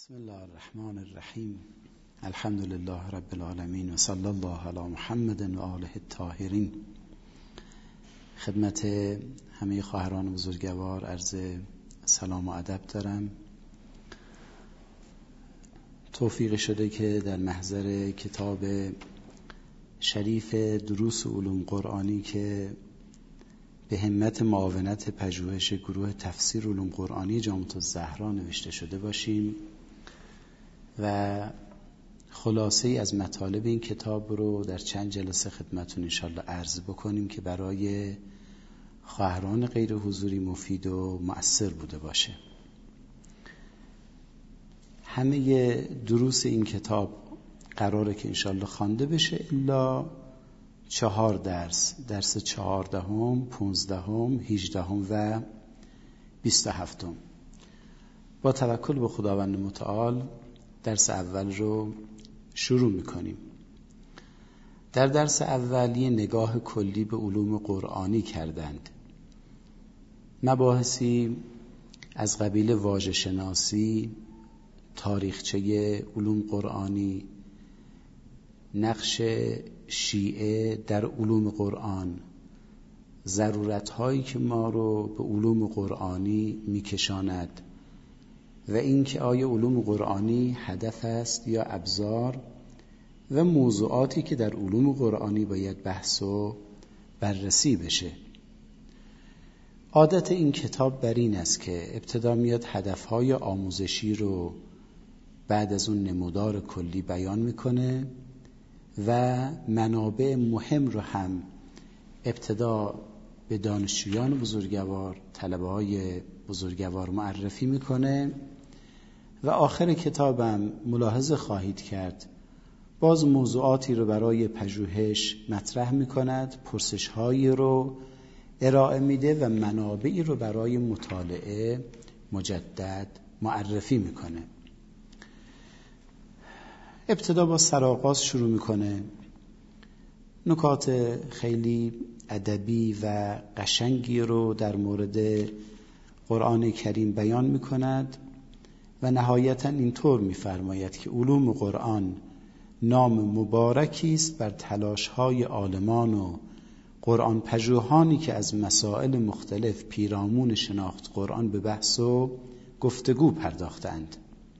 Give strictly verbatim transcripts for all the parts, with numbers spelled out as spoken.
بسم الله الرحمن الرحیم. الحمد لله رب العالمین و صلی الله علی محمد و آله الطاهرین. خدمت همه خواهران بزرگوار عرض سلام و ادب دارم. توفیق شده که در محضر کتاب شریف دروس علوم قرآنی که به همت معاونت پژوهش گروه تفسیر علوم قرآنی جامعه الزهرا نوشته شده باشیم و خلاصه ای از مطالب این کتاب رو در چند جلسه خدمتون انشاءالله عرض بکنیم که برای خواهران غیر حضوری مفید و مؤثر بوده باشه. همه دروس این کتاب قراره که انشاءالله خوانده بشه الا چهار درس، درس چهاردهم، پونزدهم، هیجدهم و بیست و هفتم. با توکل به خداوند متعال درس اول رو شروع میکنیم. در درس اول یه نگاه کلی به علوم قرآنی کردند. مباحثی از قبیل واژه شناسی، تاریخچه علوم قرآنی، نقش شیعه در علوم قرآن، ضرورت‌هایی که ما رو به علوم قرآنی میکشاند و اینکه آیا علوم قرآنی هدف است یا ابزار و موضوعاتی که در علوم قرآنی باید بحث و بررسی بشه. عادت این کتاب بر این است که ابتدا میاد هدف‌های آموزشی رو بعد از اون نمودار کلی بیان میکنه و منابع مهم رو هم ابتدا به دانشجویان بزرگوار، طلبه‌های بزرگوار معرفی میکنه و آخر کتابم ملاحظه خواهید کرد باز موضوعاتی رو برای پژوهش مطرح میکند، پرسش‌هایی رو ارائه میده و منابعی رو برای مطالعه مجدد معرفی میکنه. ابتدا با سرآغاز شروع میکنه، نکات خیلی ادبی و قشنگی رو در مورد قرآن کریم بیان میکند و نهایتا اینطور میفرماید که علوم قرآن نام مبارکی است بر تلاش‌های عالمان و قرآن پژوهانی که از مسائل مختلف پیرامون شناخت قرآن به بحث و گفتگو پرداختند.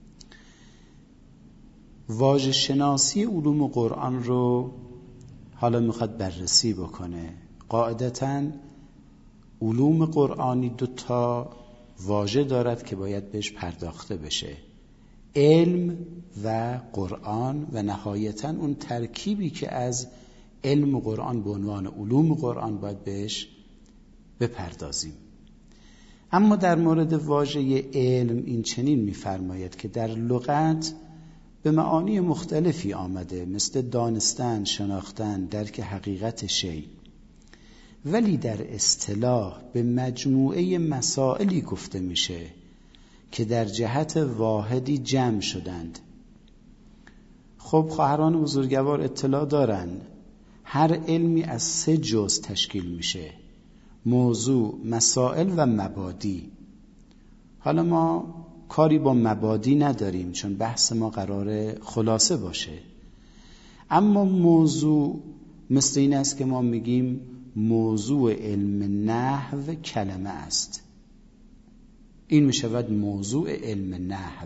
واژه شناسی علوم قرآن رو حالا میخواد بررسی بکنه. قاعدتاً علوم قرآنی دو تا واژه دارد که باید بهش پرداخته بشه: علم و قرآن، و نهایتاً اون ترکیبی که از علم و قرآن به عنوان علوم قرآن باید بهش بپردازیم. اما در مورد واژه علم این چنین میفرماید که در لغت به معانی مختلفی آمده، مثل دانستن، شناختن، درک حقیقت شی، ولی در اصطلاح به مجموعه مسائلی گفته میشه که در جهت واحدی جمع شدند. خب خواهران بزرگوار اطلاع دارن هر علمی از سه جزء تشکیل میشه: موضوع، مسائل و مبادی. حالا ما کاری با مبادی نداریم چون بحث ما قراره خلاصه باشه، اما موضوع مثل این است که ما میگیم موضوع علم نحو کلمه است، این میشود موضوع علم نحو.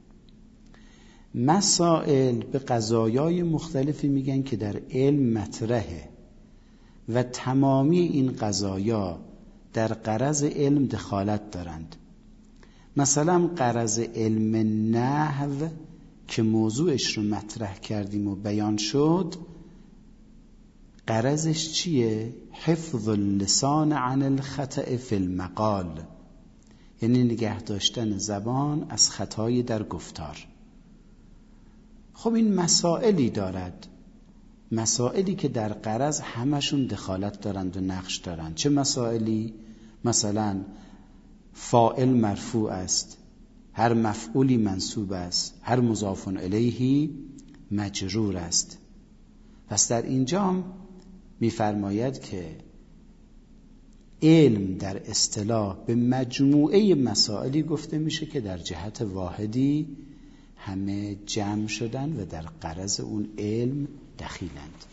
مسائل به قضایای مختلفی میگن که در علم مطرحه و تمامی این قضایا در غرض علم دخالت دارند. مثلا غرض علم نحو که موضوعش رو مطرح کردیم و بیان شد، غرضش چیه؟ حفظ اللسان عن الخطأ فی المقال، یعنی نگه داشتن زبان از خطای در گفتار. خب این مسائلی دارد، مسائلی که در غرض همشون دخالت دارند و نقش دارند. چه مسائلی؟ مثلا فاعل مرفوع است، هر مفعولی منصوب است، هر مضاف الیه مجرور است. پس در اینجا می‌فرماید که علم در اصطلاح به مجموعه مسائلی گفته میشه که در جهت واحدی همه جمع شدن و در غرض اون علم دخیلند.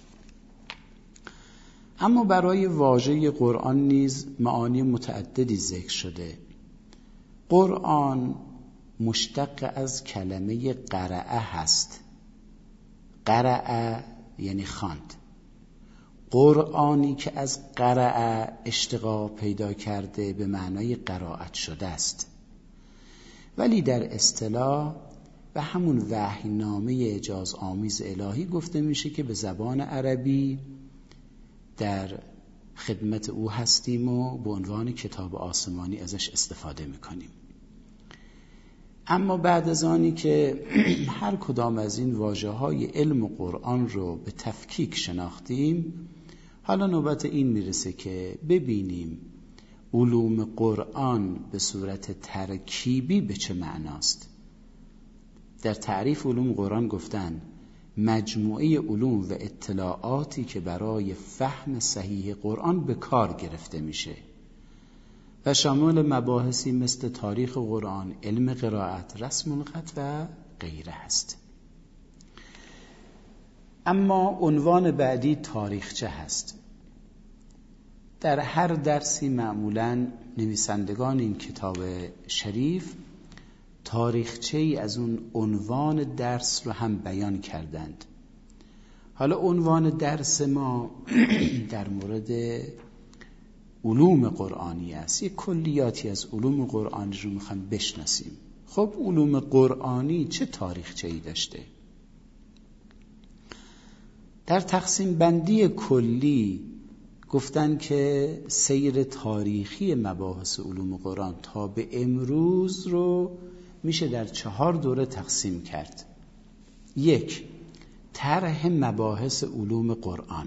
اما برای واژه قرآن نیز معانی متعددی ذکر شده. قرآن مشتق از کلمه قرأه هست. قرأه یعنی خواند. قرآنی که از قرأه اشتقاق پیدا کرده به معنای قرائت شده است، ولی در اصطلاح و همون وحینامه اعجاز آمیز الهی گفته میشه که به زبان عربی در خدمت او هستیم و به عنوان کتاب آسمانی ازش استفاده میکنیم. اما بعد از آنی که هر کدام از این واژه‌های علم و قرآن رو به تفکیک شناختیم، حالا نوبت این میرسه که ببینیم علوم قرآن به صورت ترکیبی به چه معناست. در تعریف علوم قرآن گفتن مجموعه علوم و اطلاعاتی که برای فهم صحیح قرآن به کار گرفته میشه و شامل مباحثی مثل تاریخ قرآن، علم قرائت، رسم الخط و غیره هست. اما عنوان بعدی تاریخچه هست. در هر درسی معمولاً نویسندگان این کتاب شریف تاریخچه ای از اون عنوان درس رو هم بیان کردند. حالا عنوان درس ما در مورد علوم قرآنی است. یک کلیاتی از علوم قرآنی رو میخوام بشناسیم. خب علوم قرآنی چه تاریخچه ای داشته؟ در تقسیم بندی کلی گفتن که سیر تاریخی مباحث علوم قرآن تا به امروز رو میشه در چهار دوره تقسیم کرد. یک، طرح مباحث علوم قرآن.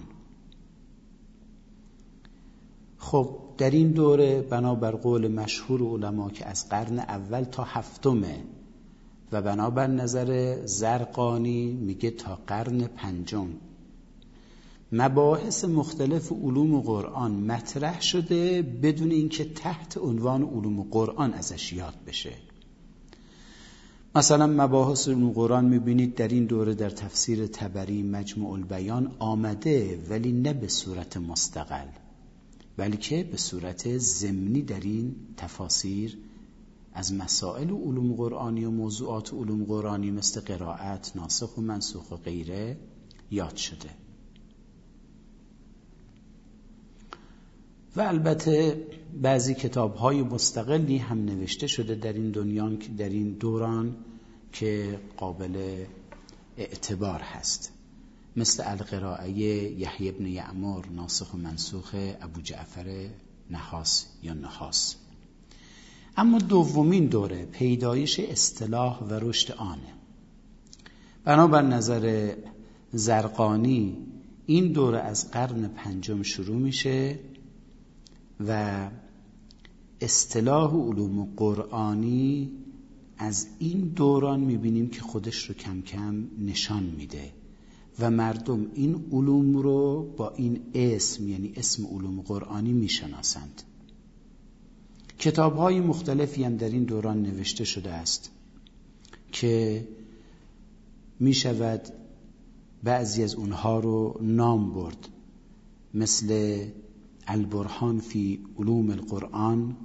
خب در این دوره بنابر قول مشهور علما که از قرن اول تا هفتمه و بنابر نظر زرقانی میگه تا قرن پنجم مباحث مختلف علوم قرآن مطرح شده بدون اینکه تحت عنوان علوم قرآن ازش یاد بشه. مثلا مباحث علوم قرآن میبینید در این دوره در تفسیر طبری مجموع البیان آمده، ولی نه به صورت مستقل بلکه به صورت ضمنی در این تفاسیر از مسائل علوم قرآنی و موضوعات علوم قرآنی مثل قرائت، ناسخ و منسوخ و غیره یاد شده. و البته بعضی کتاب‌های مستقلی هم نوشته شده در این دنیا در این دوران که قابل اعتبار هست، مثل القراءه یحیی بن یعمر، ناسخ و منسوخ ابو جعفر نحاس یا نحاس. اما دومین دوره پیدایش اصطلاح و رشد آنه. بنابر نظر زرقانی این دوره از قرن پنجم شروع میشه و اصطلاح علوم قرآنی از این دوران میبینیم که خودش رو کم کم نشان میده و مردم این علوم رو با این اسم، یعنی اسم علوم قرآنی میشناسند. کتاب‌های مختلفی هم در این دوران نوشته شده است که میشود بعضی از اونها رو نام برد، مثل البرهان فی علوم القرآن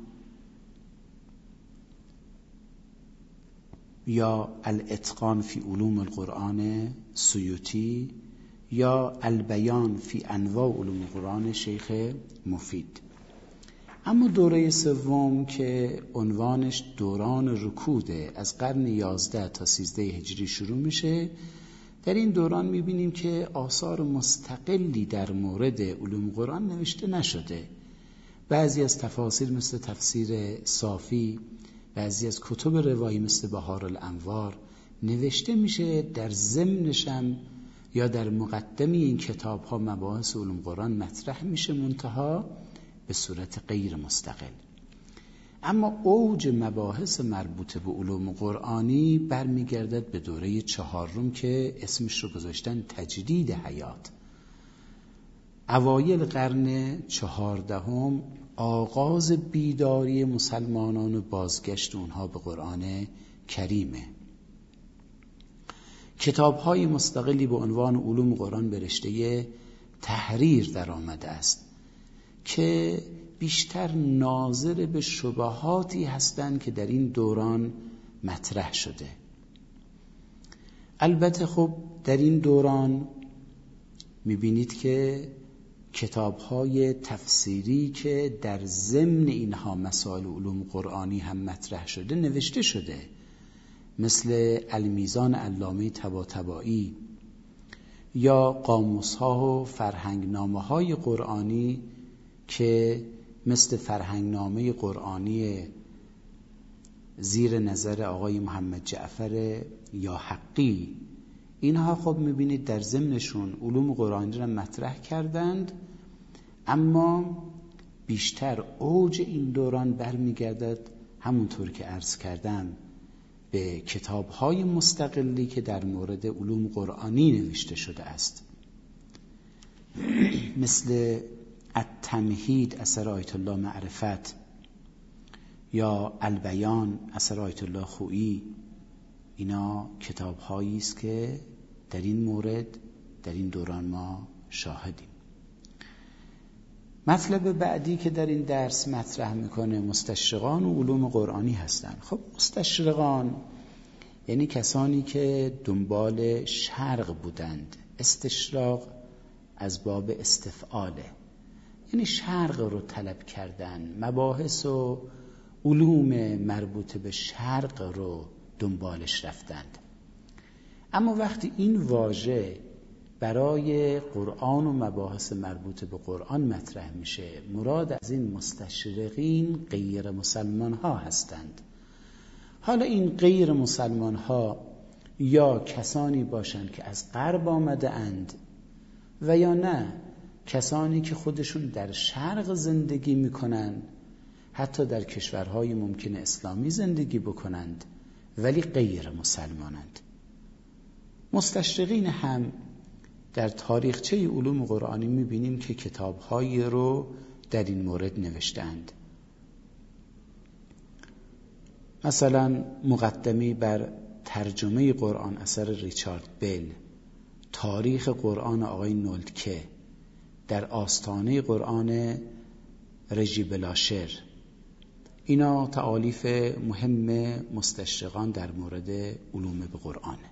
یا الاتقان فی علوم القرآن سیوطی یا البیان فی انواع علوم القرآن شیخ مفید. اما دوره سوم که عنوانش دوران رکوده، از قرن یازده تا سیزده هجری شروع میشه. در این دوران میبینیم که آثار مستقلی در مورد علوم قرآن نوشته نشده. بعضی از تفاسیر مثل تفسیر صافی، بعضی از کتب روایی مثل بهار الانوار نوشته میشه، در ضمنش هم یا در مقدمی این کتاب ها مباحث علوم قرآن مطرح میشه، منتها به صورت غیر مستقل. اما اوج مباحث مربوط به علوم قرآنی برمیگردد به دوره چهارم که اسمش رو گذاشتن تجدید حیات. اوایل قرن چهاردهم آغاز بیداری مسلمانان و بازگشت اونها به قرآن کریمه. کتاب‌های مستقلی به عنوان علوم قرآن به رشته تحریر در آمده است که بیشتر ناظر به شبهاتی هستند که در این دوران مطرح شده. البته خب در این دوران می‌بینید که کتاب‌های تفسیری که در ضمن اینها مسائل علوم قرآنی هم مطرح شده نوشته شده، مثل المیزان علامه طباطبایی یا قاموس‌ها و فرهنگنامه‌های قرآنی که مثل فرهنگنامه قرآنی زیر نظر آقای محمد جعفر یا حقی. اینها خب میبینید در ضمنشون علوم قرآنی را مطرح کردند، اما بیشتر اوج این دوران برمیگردد همونطور که عرض کردم به کتاب‌های مستقلی که در مورد علوم قرآنی نوشته شده است، مثل التمهید اثر آیت الله معرفت یا البیان اثر آیت الله خویی. اینا کتاب‌هایی است که در این مورد در این دوران ما شاهدیم. مطلب بعدی که در این درس مطرح میکنه مستشرقان و علوم قرآنی هستند. خب مستشرقان یعنی کسانی که دنبال شرق بودند. استشراق از باب استفعاله، یعنی شرق رو طلب کردن، مباحث و علوم مربوط به شرق رو دنبالش رفتند. اما وقتی این واژه برای قرآن و مباحث مربوط به قرآن مطرح میشه، مراد از این مستشرقین غیر مسلمان ها هستند. حالا این غیر مسلمان ها یا کسانی باشند که از غرب آمده اند و یا نه کسانی که خودشون در شرق زندگی میکنند، حتی در کشورهای ممکن اسلامی زندگی بکنند ولی غیر مسلمانند. مستشرقین هم در تاریخچه علوم قرآنی میبینیم که کتاب‌هایی رو در این مورد نوشتند. مثلا مقدمه بر ترجمه قرآن اثر ریچارد بیل، تاریخ قرآن آقای نولتکه، در آستانه قرآن رژی بلاشر. اینا تألیف مهم مستشرقان در مورد علوم به قرآنه.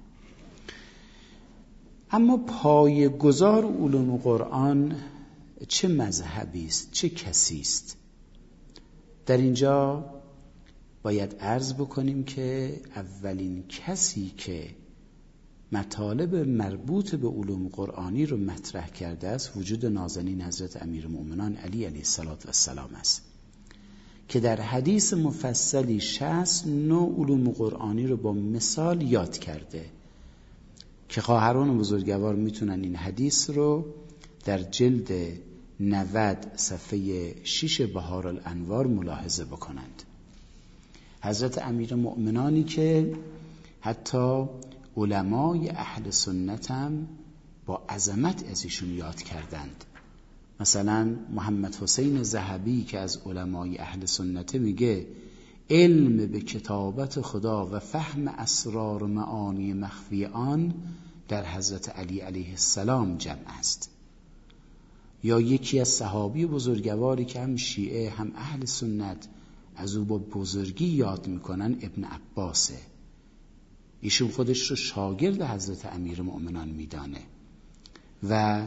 اما پایه‌گذار علوم قرآن چه مذهبی است، چه کسی است؟ در اینجا باید عرض بکنیم که اولین کسی که مطالب مربوط به علوم قرآنی رو مطرح کرده است وجود نازنین حضرت امیرالمؤمنان علی علیه السلام است که در حدیث مفصلی شصت نوع علوم قرآنی رو با مثال یاد کرده که خواهران بزرگوار میتونن این حدیث رو در جلد نود صفحه شش بهارالانوار ملاحظه بکنند. حضرت امیرالمؤمنانی که حتی علمای اهل سنت هم با عظمت از ایشون یاد کردند. مثلا محمد حسین ذهبی که از علمای اهل سنت میگه علم به کتابت خدا و فهم اسرار و معانی مخفی آن در حضرت علی علیه السلام جمع است. یا یکی از صحابی بزرگواری که هم شیعه هم اهل سنت از او با بزرگی یاد میکنن ابن عباسه. ایشون خودش رو شاگرد حضرت امیرالمؤمنان میدانه و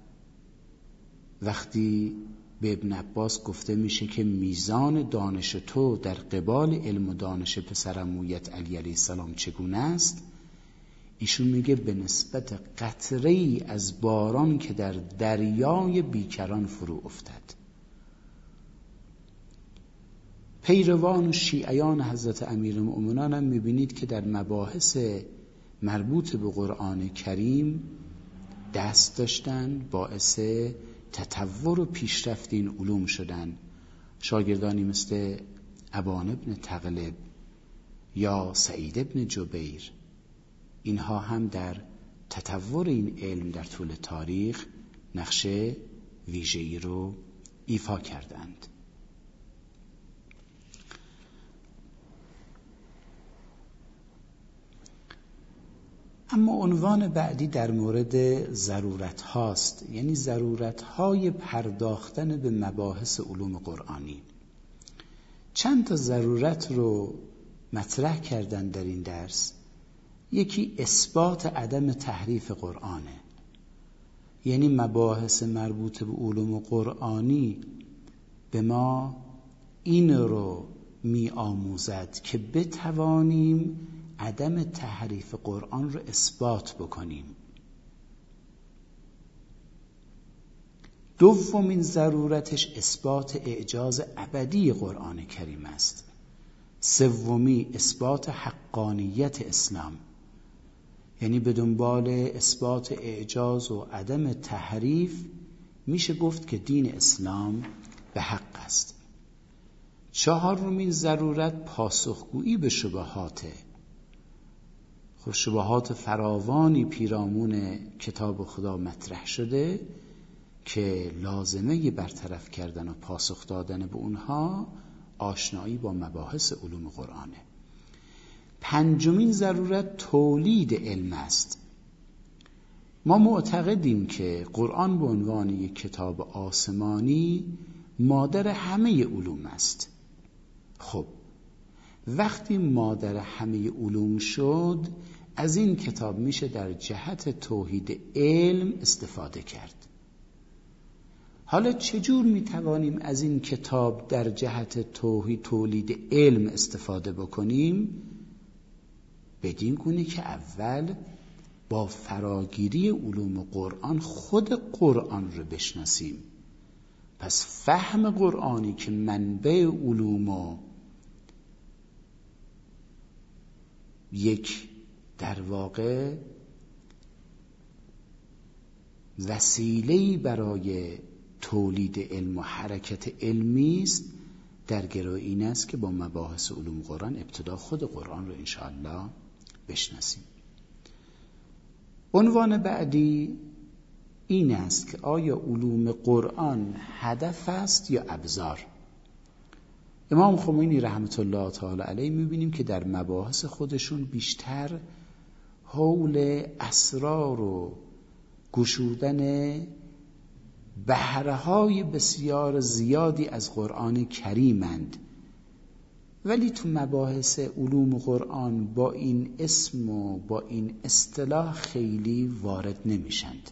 وقتی به ابن عباس گفته میشه که میزان دانش تو در قبال علم و دانش پسرعمویت علی علیه السلام چگونه است، ایشون میگه به نسبت قطره‌ای از باران که در دریای بیکران فرو افتد. پیروان و شیعیان حضرت امیرالمؤمنان هم میبینید که در مباحث مربوط به قرآن کریم دست داشتن، باعث تطور و پیشرفت این علوم شدن. شاگردانی مثل ابان ابن تغلب یا سعید ابن جبیر، اینها هم در تطور این علم در طول تاریخ نقش ویژه‌ای رو ایفا کردند. اما عنوان بعدی در مورد ضرورت هاست، یعنی ضرورت های پرداختن به مباحث علوم قرآنی. چند تا ضرورت رو مطرح کردن در این درس. یکی اثبات عدم تحریف قرآنه، یعنی مباحث مربوط به علوم قرآنی به ما این رو می آموزد که بتوانیم عدم تحریف قرآن رو اثبات بکنیم. دومین ضرورتش اثبات اعجاز ابدی قرآن کریم است. سومی اثبات حقانیت اسلام، یعنی به دنبال اثبات اعجاز و عدم تحریف میشه گفت که دین اسلام به حق است. چهارمین ضرورت پاسخگویی به شبهاته. خب شبهات فراوانی پیرامون کتاب خدا مطرح شده که لازمه برطرف کردن و پاسخ دادن به اونها آشنایی با مباحث علوم قرآنه. پنجمین ضرورت تولید علم است. ما معتقدیم که قرآن به عنوان یک کتاب آسمانی مادر همه علوم است. خب وقتی مادر همه علوم شد، از این کتاب میشه در جهت توحید علم استفاده کرد. حالا چجور میتوانیم از این کتاب در جهت توحید تولید علم استفاده بکنیم؟ بدین گونه که اول با فراگیری علوم قرآن خود قرآن رو بشناسیم. پس فهم قرآنی که منبع علوم و یک در واقع وسیله‌ای برای تولید علم و حرکت علمی است، در گرای این است که با مباحث علوم قرآن ابتدا خود قرآن رو انشاءالله بشناسیم. عنوان بعدی این است که آیا علوم قرآن هدف است یا ابزار؟ امام خمینی رحمت الله تعالی علیه میبینیم که در مباحث خودشون بیشتر حول اسرار و گشودن بحرهای بسیار زیادی از قرآن کریمند، ولی تو مباحث علوم قرآن با این اسم و با این اصطلاح خیلی وارد نمیشند.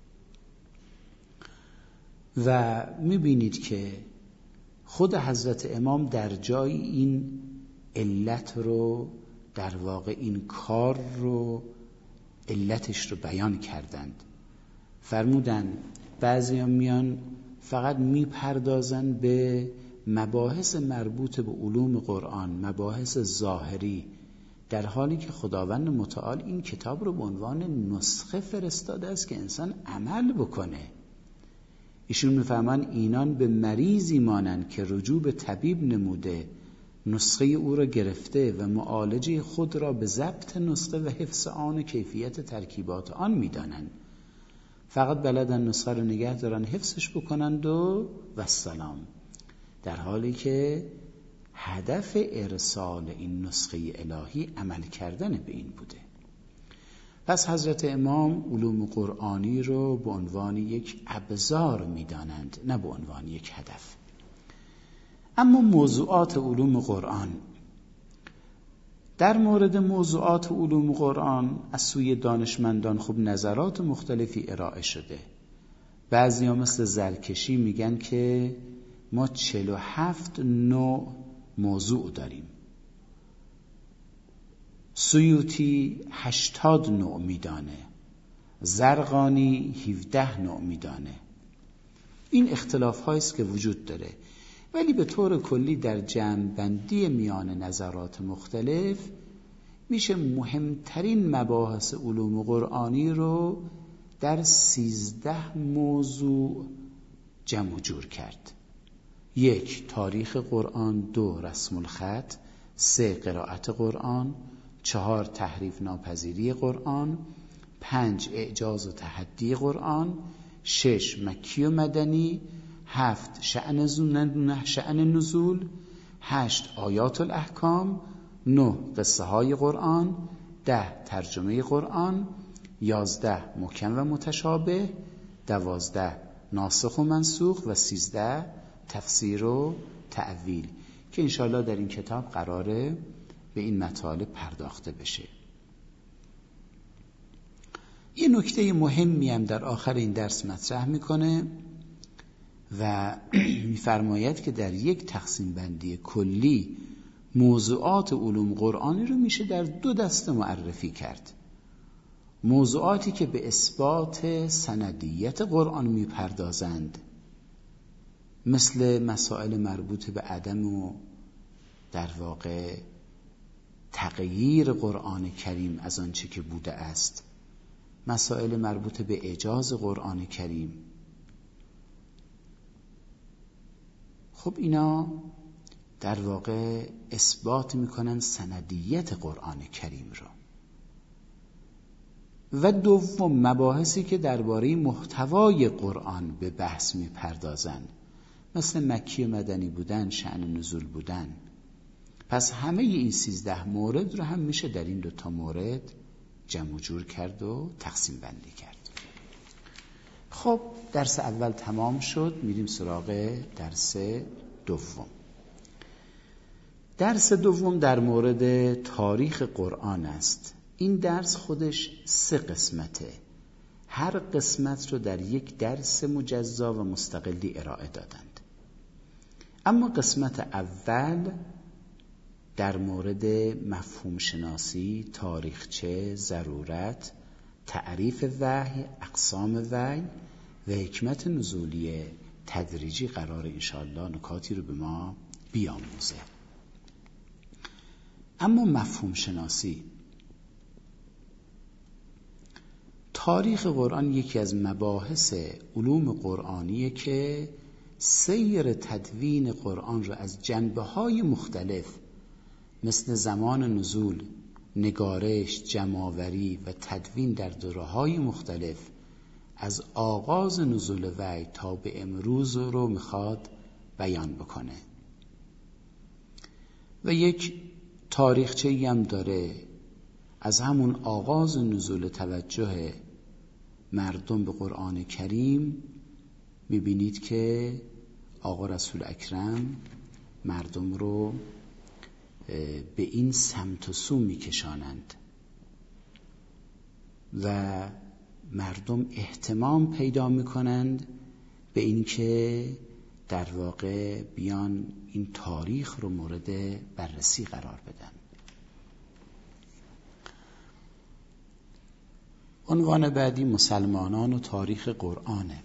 و میبینید که خود حضرت امام در جای این علت رو در واقع این کار رو علتش رو بیان کردند. فرمودن بعضی هم میان فقط میپردازن به مباحث مربوط به علوم قرآن، مباحث ظاهری، در حالی که خداوند متعال این کتاب رو به عنوان نسخه فرستاده است که انسان عمل بکنه. ایشون میفهمن اینان به مریضی مانند که رجوع به طبیب نموده، نسخه او را گرفته و معالجه خود را به ضبط نسخه و حفظ آن و کیفیت ترکیبات آن میدانند. فقط بلدن نسخه رو نگه دارن، حفظش بکنند و والسلام، در حالی که هدف ارسال این نسخه الهی عمل کردن به این بوده. پس حضرت امام علوم قرآنی رو به عنوان یک ابزار میدانند، نه به عنوان یک هدف. اما موضوعات علوم قرآن، در مورد موضوعات علوم قرآن از سوی دانشمندان خوب نظرات مختلفی ارائه شده. بعضی ها مثل زرکشی میگن که ما چهل و هفت نوع موضوع داریم، سیوطی هشتاد نوع میدانه، زرقانی هفده نوع میدانه. این اختلاف هاییست که وجود داره، ولی به طور کلی در جمع‌بندی میان نظرات مختلف میشه مهمترین مباحث علوم قرآنی رو در سیزده موضوع جمع جور کرد. یک، تاریخ قرآن. دو، رسم الخط. سه، قرائت قرآن. چهار، تحریف ناپذیری قرآن. پنج، اعجاز و تحدی قرآن. شش، مکی و مدنی. هفت، شأن زون شأن نزول. هشت، آیات الاحکام. نه، قصه های قرآن. ده ترجمه قرآن، یازده محکم و متشابه، دوازده ناسخ و منسوخ و سیزده تفسیر و تأویل که انشاءالله در این کتاب قراره به این مطالب پرداخته بشه. یه نکته مهمی هم در آخر این درس مطرح میکنه و میفرماید که در یک تقسیم بندی کلی موضوعات علوم قرآنی رو میشه در دو دسته معرفی کرد. موضوعاتی که به اثبات سندیت قرآن میپردازند، مثل مسائل مربوط به عدم و در واقع تغییر قرآن کریم از آنچه که بوده است، مسائل مربوط به اعجاز قرآن کریم. خب اینا در واقع اثبات میکنن سندیت قرآن کریم رو. و دوم مباحثی که درباره محتوای قرآن به بحث میپردازن، مثل مکی و مدنی بودن، شأن نزول بودن. پس همه این سیزده مورد رو هم میشه در این دوتا مورد جمع و جور کرد و تقسیم بندی کرد. خب درس اول تمام شد، میریم سراغ درس دوم. درس دوم در مورد تاریخ قرآن است. این درس خودش سه قسمته. هر قسمت رو در یک درس مجزا و مستقلی ارائه دادند. اما قسمت اول در مورد مفهوم شناسی، تاریخچه، ضرورت، تعریف وحی، اقسام وحی و حکمت نزولی تدریجی قرار انشاءالله نکاتی رو به ما بیاموزه. اما مفهوم شناسی، تاریخ قرآن یکی از مباحث علوم قرآنیه که سیر تدوین قرآن رو از جنبه‌های مختلف مثل زمان نزول، نگارش، جمع‌آوری و تدوین در دوره‌های مختلف از آغاز نزول وحی تا به امروز رو میخواد بیان بکنه. و یک تاریخچه‌ای هم داره از همون آغاز نزول توجه مردم به قرآن کریم. میبینید که آقا رسول اکرم مردم رو به این سمت و سو میکشانند و مردم اهتمام پیدا میکنند به این که در واقع بیان این تاریخ رو مورد بررسی قرار بدن. عنوان بعدی مسلمانان و تاریخ قرآنه.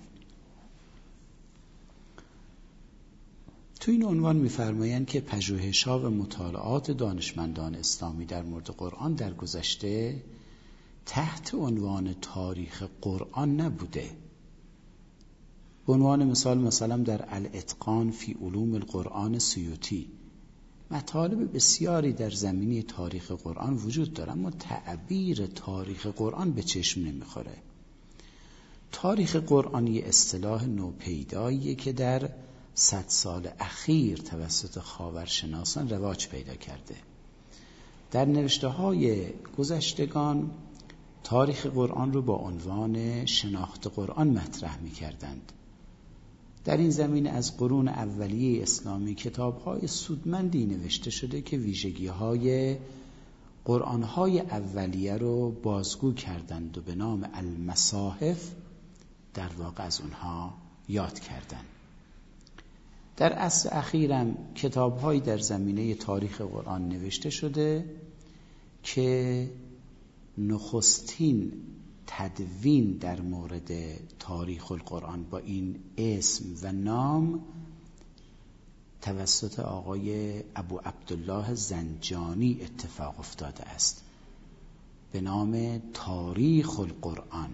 تو این عنوان می‌فرمایند که پژوهش‌ها و مطالعات دانشمندان اسلامی در مورد قرآن در گذشته تحت عنوان تاریخ قرآن نبوده. به عنوان مثال مثلا در الاتقان فی علوم القرآن سیوطی مطالب بسیاری در زمینه تاریخ قرآن وجود داره، اما تعبیر تاریخ قرآن به چشم نمیخوره. تاریخ قرآن یه اصطلاح نوپیداییه که در صد سال اخیر توسط خاورشناسان رواج پیدا کرده. در نوشته‌های گذشتگان تاریخ قرآن رو با عنوان شناخت قرآن مطرح می‌کردند. در این زمینه از قرون اولیه اسلامی کتاب‌های سودمندی نوشته شده که ویژگی‌های قرآن‌های اولیه رو بازگو کردند و به نام المصاحف در واقع از اونها یاد کردند. در عصر اخیرم کتاب‌هایی در زمینه تاریخ قرآن نوشته شده که نخستین تدوین در مورد تاریخ القرآن با این اسم و نام توسط آقای ابو عبدالله زنجانی اتفاق افتاده است به نام تاریخ القرآن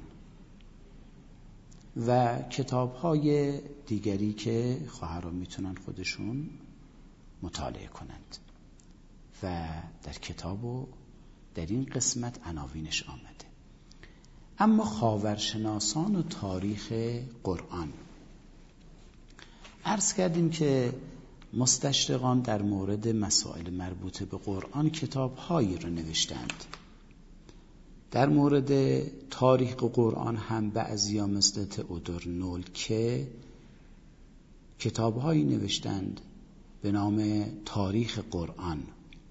و کتاب‌های دیگری که خواهران میتونن خودشون مطالعه کنند و در کتاب و در این قسمت عناوینش آمده. اما خاورشناسان و تاریخ قرآن، عرض کردیم که مستشرقان در مورد مسائل مربوط به قرآن کتاب‌هایی رو نوشتند در مورد تاریخ قرآن هم بعضیا مثل تئودور نولکه کتاب‌هایی نوشتند به نام تاریخ قرآن،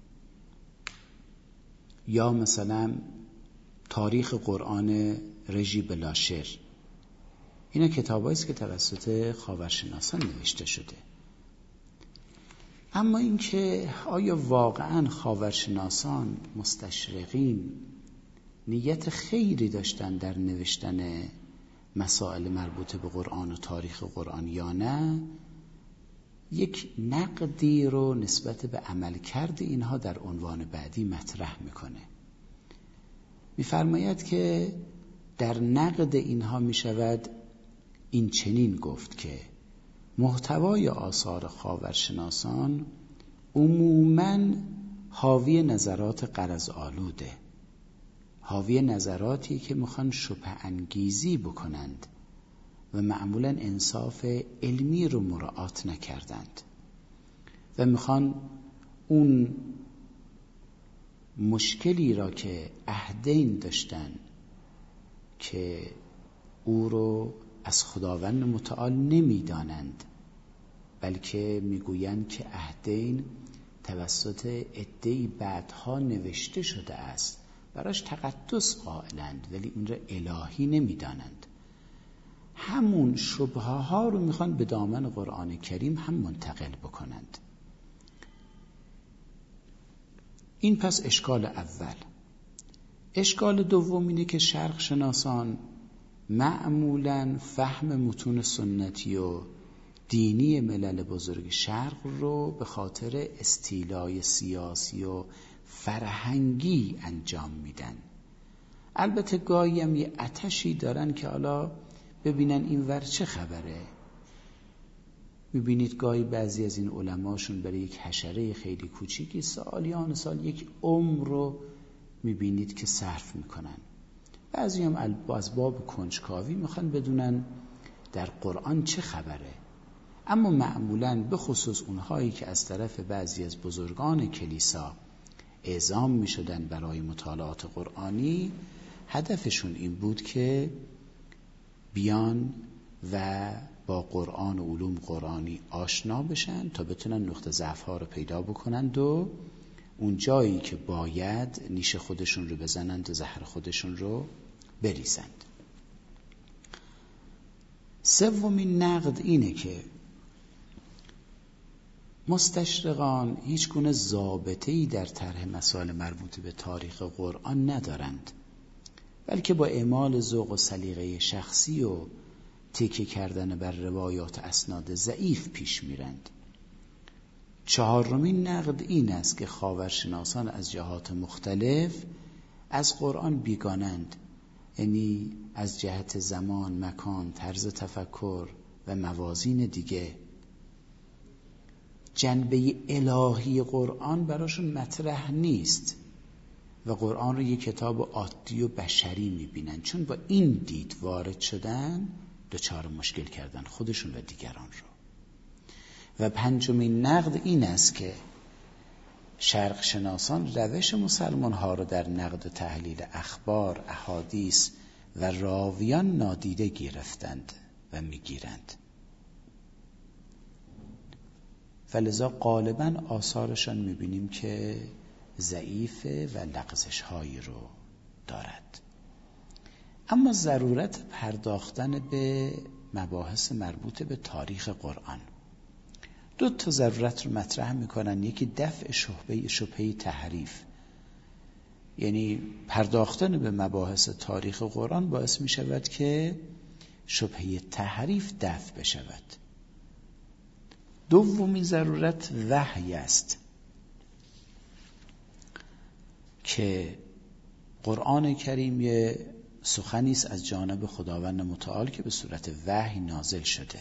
یا مثلا تاریخ قرآن رژی بلاشر. اینا کتاب‌هایی است که توسط خاورشناسان نوشته شده. اما اینکه آیا واقعاً خاورشناسان مستشرقین نیت خیری داشتن در نوشتن مسائل مربوطه به قرآن و تاریخ قرآن یا نه، یک نقدی رو نسبت به عملکرد اینها در عنوان بعدی مطرح میکنه. میفرماید که در نقد اینها میشود این چنین گفت که محتوای آثار خاورشناسان عموماً حاوی نظرات غرض آلوده، حاوی نظراتی که میخوان شبهه انگیزی بکنند و معمولاً انصاف علمی رو مراعات نکردند و میخوان اون مشکلی را که عهدین داشتن که او رو از خداوند متعال نمیدانند، بلکه میگویند که عهدین توسط عده‌ای بعدها نوشته شده است، براش تقدس قائلند ولی اون را الهی نمیدانند. همون شبهه ها رو میخوان به دامن قرآن کریم هم منتقل بکنند. این پس اشکال اول. اشکال دوم اینه که شرق شناسان معمولاً فهم متون سنتی و دینی ملل بزرگ شرق رو به خاطر استیلای سیاسی و فرهنگی انجام میدن. البته گاهی هم یه آتشی دارن که حالا ببینن این ور چه خبره. میبینید گاهی بعضی از این علماشون برای یک حشره خیلی کوچیکی سالیان سال یک عمر رو میبینید که صرف میکنن. بعضی هم از باب کنجکاوی میخوان بدونن در قرآن چه خبره. اما معمولاً به خصوص اونهایی که از طرف بعضی از بزرگان کلیسا اعزام میشدن برای مطالعات قرآنی، هدفشون این بود که بیان و با قرآن و علوم قرآنی آشنا بشن تا بتونن نقطه ضعف‌ها رو پیدا بکنند و اون جایی که باید نیش خودشون رو بزنند و زهر خودشون رو بریزند. سومین نقد اینه که مستشرقان هیچ گونه ضابطه‌ای در طرح مسائل مربوط به تاریخ قرآن ندارند، بلکه با اعمال ذوق و سلیقه شخصی و تکیه کردن بر روایات اسناد ضعیف پیش میرند. چهارمین نقد این است که خاورشناسان از جهات مختلف از قرآن بیگانند، یعنی از جهت زمان، مکان، طرز تفکر و موازین دیگه. جنبه الهی قرآن براشون مطرح نیست و قرآن رو یک کتاب عادی و بشری میبینن، چون با این دید وارد شدن دچار مشکل کردن خودشون و دیگران رو. و پنجمین نقد این است که شرق شناسان روش مسلمان ها رو در نقد و تحلیل اخبار، احادیث و راویان نادیده گرفتند و میگیرند، فلذا غالباً آثارشان میبینیم که ضعیفه و لغزش هایی رو دارد. اما ضرورت پرداختن به مباحث مربوط به تاریخ قرآن، دو تا ضرورت رو مطرح میکنن. یکی دفع شبهه شبهه تحریف، یعنی پرداختن به مباحث تاریخ قرآن باعث میشود که شبهه تحریف دفع بشود. دومین ضرورت وحی است که قرآن کریم یه سخنی است از جانب خداوند متعال که به صورت وحی نازل شده.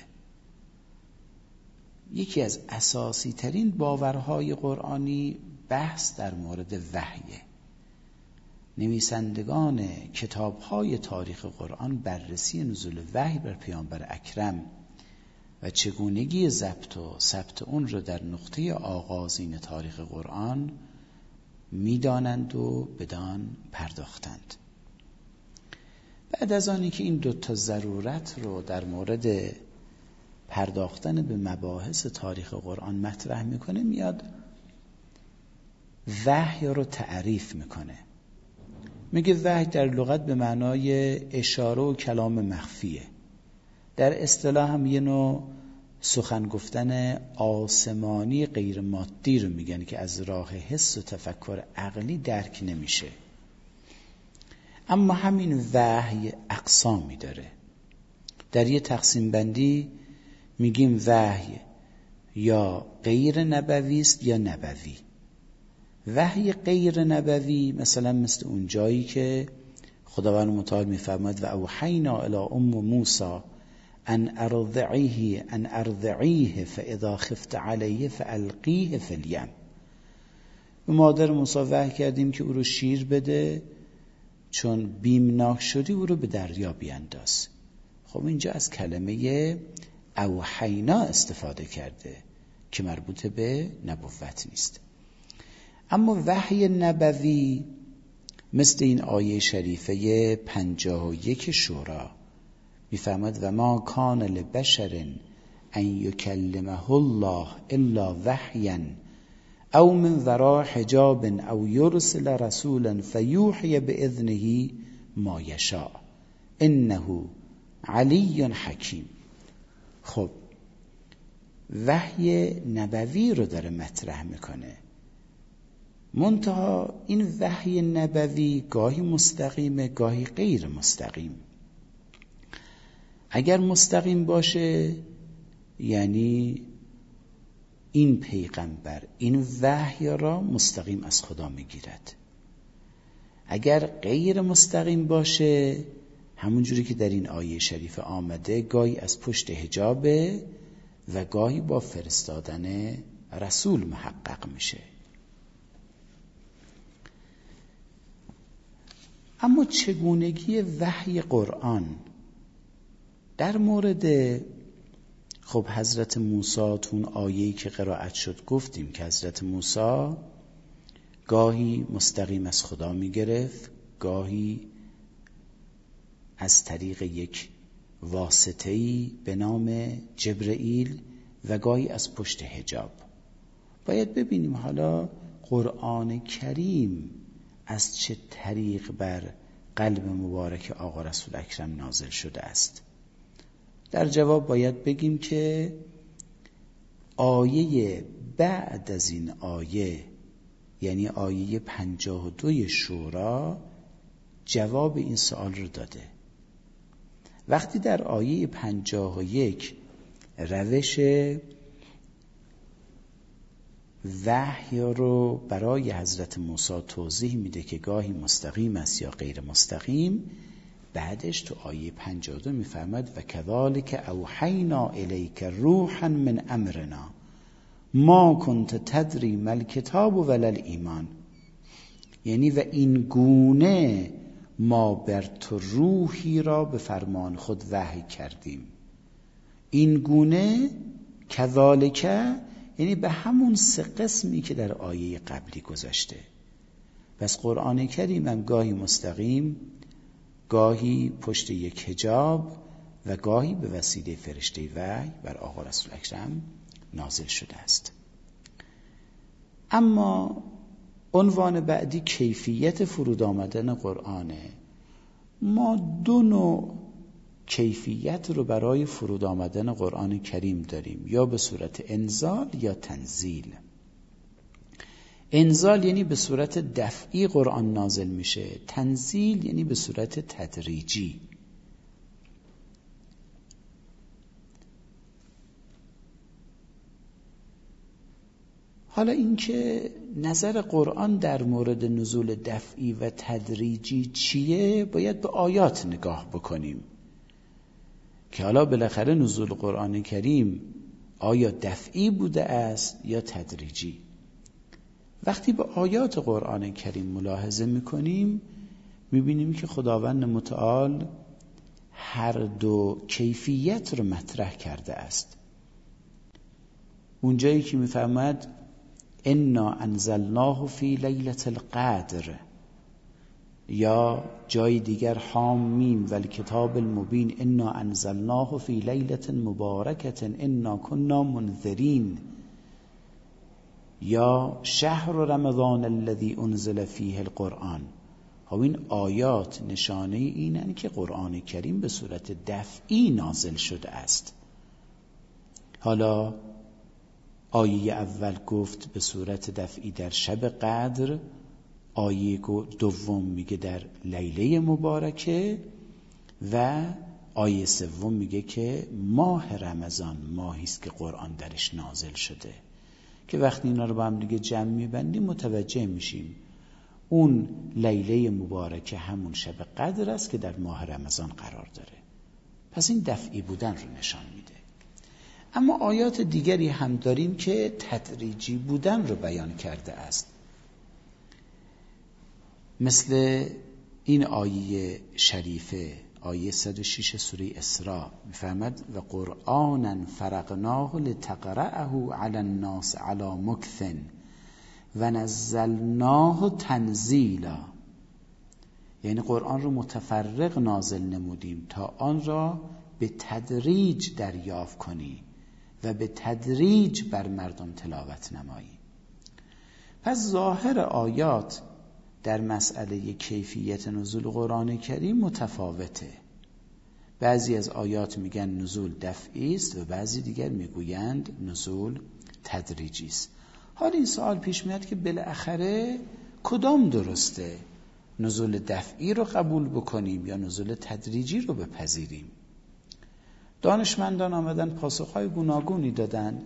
یکی از اساسی ترین باورهای قرآنی بحث در مورد وحیه. نویسندگان کتاب‌های تاریخ قرآن بررسی نزول وحی بر پیامبر اکرم و چگونگی ضبط و ثبت اون رو در نقطه آغازین تاریخ قرآن میدانند و بدان پرداختند. بعد از آنی که این دوتا ضرورت رو در مورد پرداختن به مباحث تاریخ قرآن مطرح میکنه، میاد وحی رو تعریف میکنه. میگه وحی در لغت به معنای اشاره و کلام مخفیه. در اصطلاح هم یه نوع سخن گفتن آسمانی غیر مادی رو میگن که از راه حس و تفکر عقلی درک نمیشه. اما همین وحی اقسامی داره. در یه تقسیم بندی میگیم وحی یا غیر نبوی است یا نبوی. وحی غیر نبوی مثلا مثل اون جایی که خداوند متعال میفرماید و اوحینا الی ام موسی ان ارضعیه ان ارضعیه فاذا خفت علیه فالقیه فی الیم. به مادر موسی وحی کردیم که او رو شیر بده، چون بیمناک شدی او رو به دریا بینداز. خب اینجا از کلمه اوحینا استفاده کرده که مربوط به نبوت نیست. اما وحی نبوی مثل این آیه شریفه پنجاه و یک شورا میفرماد و ما کان لبشر ان یکلمه الله الا وحیا او من وراء حجاب او یرسل رسولا فیوحی باذنه ما یشاء انه علی حکیم. خب وحی نبوی رو داره مطرح میکنه، منتها این وحی نبوی گاهی مستقیمه گاهی غیر مستقیم. اگر مستقیم باشه یعنی این پیغمبر این وحی را مستقیم از خدا میگیرد. اگر غیر مستقیم باشه همون جوری که در این آیه شریف آمده گاهی از پشت حجابه و گاهی با فرستادن رسول محقق میشه. اما چگونگی وحی قرآن در مورد خب حضرت موسی، تون آیه‌ای که قرائت شد گفتیم که حضرت موسی گاهی مستقیم از خدا میگرفت، گاهی از طریق یک واسطه‌ای به نام جبرئیل و گاهی از پشت حجاب. باید ببینیم حالا قرآن کریم از چه طریق بر قلب مبارک آقا رسول اکرم نازل شده است. در جواب باید بگیم که آیه بعد از این آیه یعنی آیه پنجاه و دو شورا جواب این سوال رو داده. وقتی در آیه پنجاه و یک روش وحی رو برای حضرت موسی توضیح میده که گاهی مستقیم است یا غیر مستقیم، بعدش تو آیه پنجاه و دو میفرماد و کذالک اوحینا الیک روحا من امرنا ما کنت تدری ما الکتاب ولا الایمان. یعنی و این گونه ما بر تو روحی را به فرمان خود وحی کردیم. این گونه کذالک یعنی به همون سه قسمی که در آیه قبلی گذاشته. پس قرآن کریم هم گاهی مستقیم، گاهی پشت یک حجاب و گاهی به وسیله فرشته وحی بر آقا رسول اکرم نازل شده است. اما عنوان بعدی کیفیت فرود آمدن قرآنه. ما دو نوع کیفیت رو برای فرود آمدن قرآن کریم داریم، یا به صورت انزال یا تنزیل. انزال یعنی به صورت دفعی قرآن نازل میشه، تنزیل یعنی به صورت تدریجی. حالا اینکه نظر قرآن در مورد نزول دفعی و تدریجی چیه باید به آیات نگاه بکنیم که حالا بالاخره نزول قرآن کریم آیا دفعی بوده است یا تدریجی. وقتی به آیات قرآن کریم ملاحظه میکنیم میبینیم که خداوند متعال هر دو کیفیت رو مطرح کرده است. اونجایی که میفرماد انا انزلناه فی لیلة القدر، یا جای دیگر حامیم والکتاب المبین انا انزلناه فی لیلة مبارکة انا کنا منذرین، یا شهر رمضان الذی انزل فیه القرآن. خب این آیات نشانه اینن که قرآن کریم به صورت دفعی نازل شده است. حالا آیه اول گفت به صورت دفعی در شب قدر، آیه دوم میگه در لیله مبارکه، و آیه سوم میگه که ماه رمضان ماهی است که قرآن درش نازل شده، که وقتی اینا رو با هم دیگه جمع میبندیم متوجه میشیم اون لیله مبارکه همون شب قدر است که در ماه رمضان قرار داره. پس این دفعی بودن رو نشان میده. اما آیات دیگری هم داریم که تدریجی بودن رو بیان کرده است، مثل این آیه شریفه، آیه صد و شش سوره اسراء میفرماد و قرآنا فرقناه لتقرأه علی الناس علی مکث و نزلناه تنزیلا، یعنی قرآن رو متفرق نازل نمودیم تا آن را به تدریج دریافت کنی و به تدریج بر مردم تلاوت نمایی. پس ظاهر آیات در مسئله کیفیت نزول قرآن کریم متفاوته. بعضی از آیات میگن نزول دفعی است و بعضی دیگر میگویند نزول تدریجی است. حالا این سوال پیش میاد که بالاخره کدام درسته؟ نزول دفعی رو قبول بکنیم یا نزول تدریجی رو بپذیریم؟ دانشمندان آمدن پاسخهای گوناگونی دادن.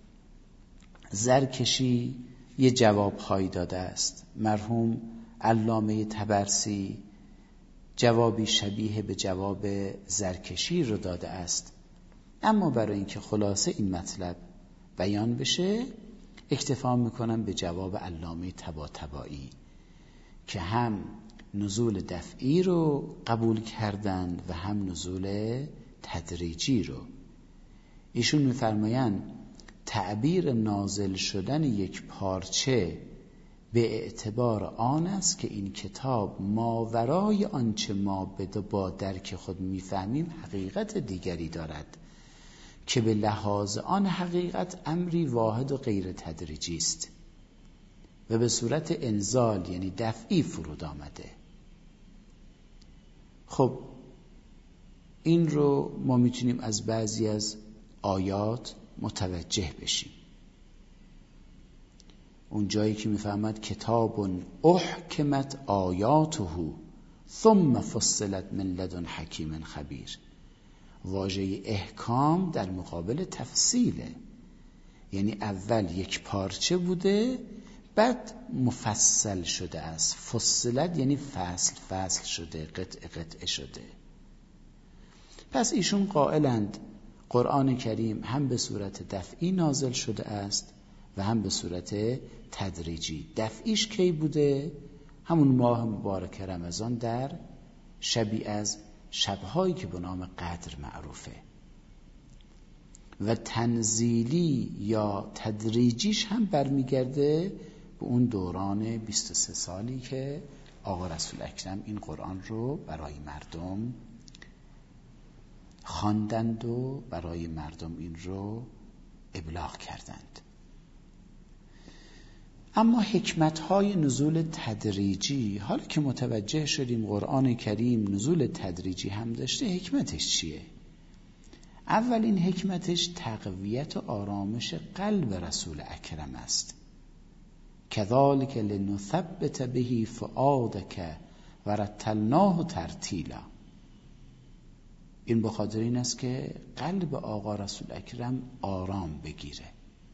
زرکشی یه جوابهایی داده است. مرحوم علامه طبرسی جوابی شبیه به جواب زرکشی رو داده است. اما برای اینکه خلاصه این مطلب بیان بشه اکتفا میکنم به جواب علامه طباطبایی که هم نزول دفعی رو قبول کردند و هم نزول تدریجی رو. ایشون میفرمایند تعبیر نازل شدن یک پارچه به اعتبار آن است که این کتاب ماورای آنچه ما با درک خود میفهمیم حقیقت دیگری دارد که به لحاظ آن حقیقت امری واحد و غیر تدریجی است و به صورت انزال یعنی دفعی فرود آمده. خب این رو ما میتونیم از بعضی از آیات متوجه بشیم. اون جایی که میفهمد کتاب احکمت آیاته ثم فصلت من لدن حکیم خبیر، واژه احکام در مقابل تفصیله، یعنی اول یک پارچه بوده بعد مفصل شده است. فصلت یعنی فصل فصل شده، قطعه قطعه شده. پس ایشون قائلند قرآن کریم هم به صورت دفعی نازل شده است و هم به صورت تدریجی. دفعیش کی بوده؟ همون ماه مبارک رمضان در شبی از شبهایی که به نام قدر معروفه. و تنزیلی یا تدریجیش هم برمیگرده به اون دوران بیست و سه سالی که آقا رسول اکرم این قرآن رو برای مردم خواندند و برای مردم این رو ابلاغ کردند. اما حکمت‌های نزول تدریجی، حالا که متوجه شدیم قرآن کریم نزول تدریجی هم داشته، حکمتش چیه؟ اولین حکمتش تقویت و آرامش قلب رسول اکرم است. کذالک لنثبت به فؤادک و رتلناه ترتیلا. این بخاطر این است که قلب آقا رسول اکرم آرام بگیره.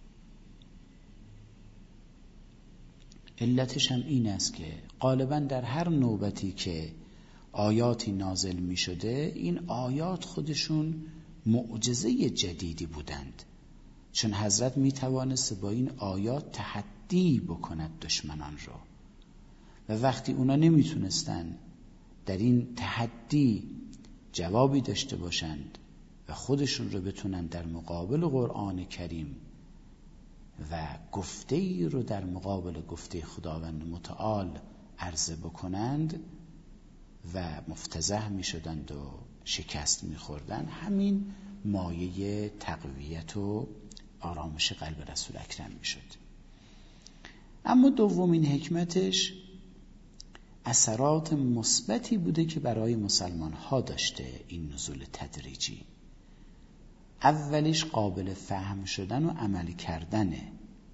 علتش هم این است که غالبا در هر نوبتی که آیاتی نازل می شده این آیات خودشون معجزه جدیدی بودند، چون حضرت می توانست با این آیات تحدی بکند دشمنان رو، و وقتی اونا نمی تونستن در این تحدی جوابی داشته باشند و خودشون رو بتونن در مقابل قرآن کریم و گفته ای رو در مقابل گفته خداوند متعال عرضه بکنند، و مفتضح می شدند و شکست می خوردن، همین مایه تقویت و آرامش قلب رسول اکرم می شد. اما دومین حکمتش اثرات مثبتی بوده که برای مسلمان ها داشته این نزول تدریجی. اولیش قابل فهم شدن و عمل کردنه.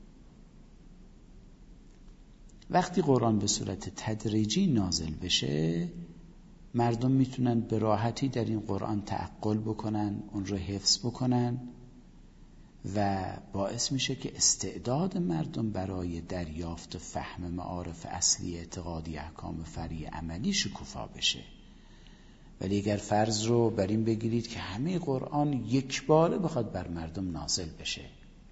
وقتی قرآن به صورت تدریجی نازل بشه، مردم میتونن به راحتی در این قرآن تعقل بکنن، اون رو حفظ بکنن و باعث میشه که استعداد مردم برای دریافت و فهم معارف اصلی اعتقادی احکام فرعی عملی شکوفا بشه. ولی اگر فرض رو بر این بگیرید که همه قرآن یک باره بخواد بر مردم نازل بشه،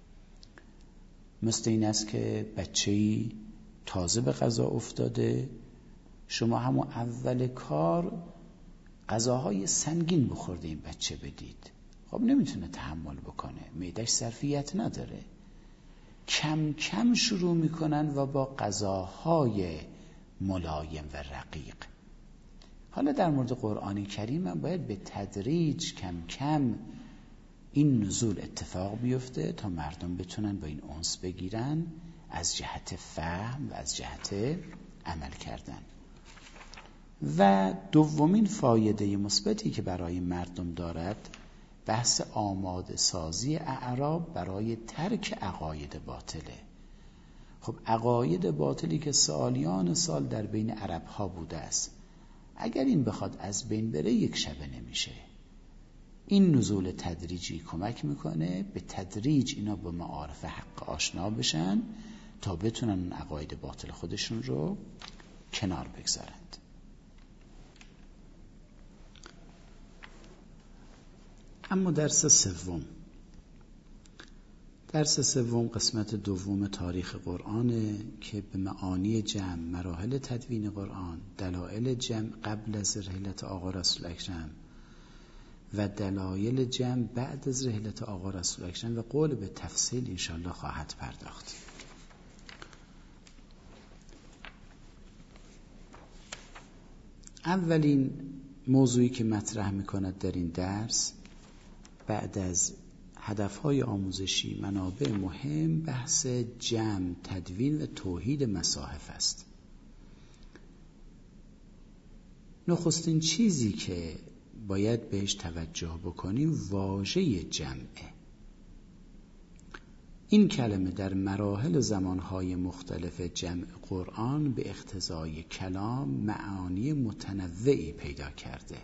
مثل این است که بچه‌ای تازه به غذا افتاده، شما همون اول کار غذاهای سنگین بخورده این بچه بدید، خب نمیتونه تحمل بکنه، معده‌اش ظرفیت نداره. کم کم شروع میکنن و با غذاهای ملایم و رقیق. حالا در مورد قرآن کریم من باید به تدریج کم کم این نزول اتفاق بیفته تا مردم بتونن با این انس بگیرن از جهت فهم و از جهت عمل کردن. و دومین فایده مثبتی که برای مردم دارد بحث آماده سازی اعراب برای ترک عقاید باطله. خب عقاید باطلی که سالیان سال در بین عرب ها بوده است، اگر این بخواد از بین بره یک شبه نمیشه. این نزول تدریجی کمک میکنه به تدریج اینا به معارف حق آشنا بشن تا بتونن اون عقاید باطل خودشون رو کنار بگذارند. اما درس سوم درس سوم قسمت دوم تاریخ قرآنه که به معانی جمع، مراحل تدوین قرآن، دلایل جمع قبل از رحلت آقا رسول اکرم و دلایل جمع بعد از رحلت آقا رسول اکرم و قول به تفصیل انشاءالله خواهد پرداخت. اولین موضوعی که مطرح میکند در این درس بعد از هدفهای آموزشی، منابع مهم، بحث جمع، تدوین و توحید مصاحف است. نخستین چیزی که باید بهش توجه بکنیم واژه جمعه. این کلمه در مراحل زمانهای مختلف جمع قرآن به اقتضای کلام معانی متنوعی پیدا کرده.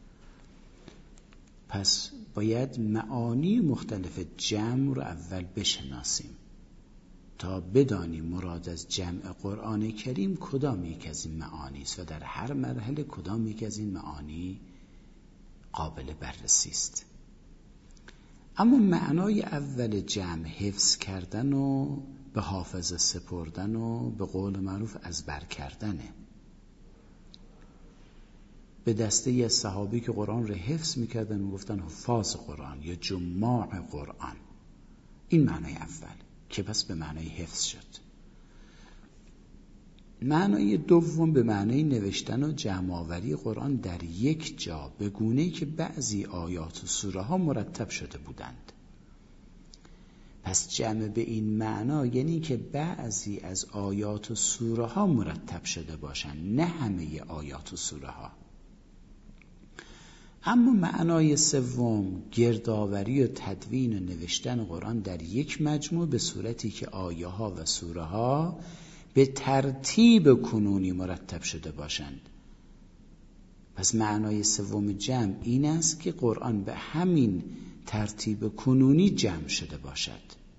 پس باید معانی مختلف جمع رو اول بشناسیم تا بدانیم مراد از جمع قرآن کریم کدام یک از این معانی است و در هر مرحله کدام یک از این معانی قابل بررسی است. اما معنای اول جمع حفظ کردن و به حافظه سپردن و به قول معروف از بر کردنه. به دسته ای از صحابی که قرآن را حفظ میکردن و گفتن حفاظ قرآن یا جماع قرآن، این معنای اول که پس به معنای حفظ شد. معنای دوم به معنای نوشتن و جمع‌آوری قرآن در یک جا به گونه‌ای که بعضی آیات و سوره ها مرتب شده بودند. پس جمع به این معنا یعنی که بعضی از آیات و سوره ها مرتب شده باشند، نه همه آیات و سوره ها. اما معنای سوم گردآوری و تدوین و نوشتن قرآن در یک مجموع به صورتی که آیه ها و سوره ها به ترتیب کنونی مرتب شده باشند. پس معنای سوم جمع این است که قرآن به همین ترتیب کنونی جمع شده باشد.